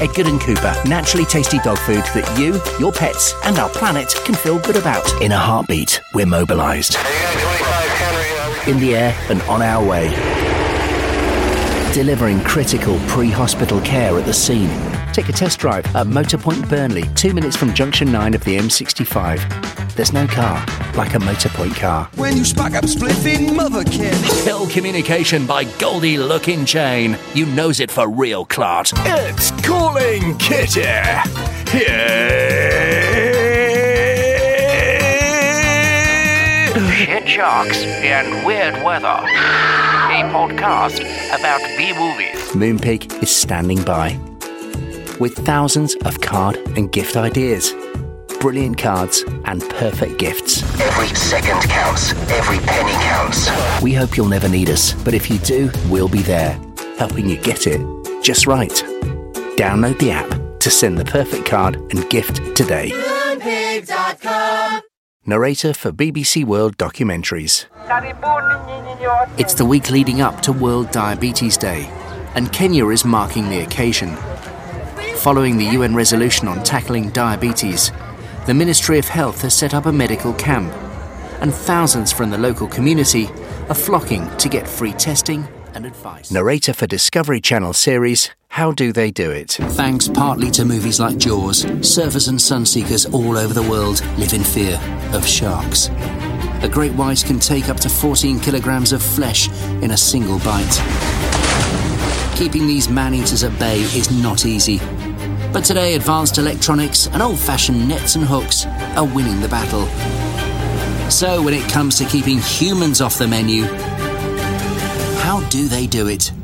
Edgard & Cooper, naturally tasty dog food that you, your pets and our planet can feel good about. In a heartbeat, we're mobilised. In the air and on our way. Delivering critical pre-hospital care at the scene. Take a test drive at Motorpoint Burnley, 2 minutes from Junction 9 of the M65. There's no car like a Motorpoint car. When you spark up spliffing Motherkin. Hill Communication by Goldie Looking Chain. You knows it for real, Clart. It's Calling Kitty. Shit sharks and weird weather. A podcast about B-movies. Moonpig is standing by with thousands of card and gift ideas. Brilliant cards and perfect gifts. Every second counts. Every penny counts. We hope you'll never need us, but if you do, we'll be there, helping you get it just right. Download the app to send the perfect card and gift today. Moonpig.com. Narrator for BBC World Documentaries. It's the week leading up to World Diabetes Day, and Kenya is marking the occasion. Following the UN resolution on tackling diabetes, the Ministry of Health has set up a medical camp, and thousands from the local community are flocking to get free testing and advice. Narrator for Discovery Channel series, How Do They Do It? Thanks partly to movies like Jaws, surfers and sunseekers all over the world live in fear of sharks. A great white can take up to 14 kilograms of flesh in a single bite. Keeping these man-eaters at bay is not easy. But today, advanced electronics and old-fashioned nets and hooks are winning the battle. So when it comes to keeping humans off the menu, how do they do it?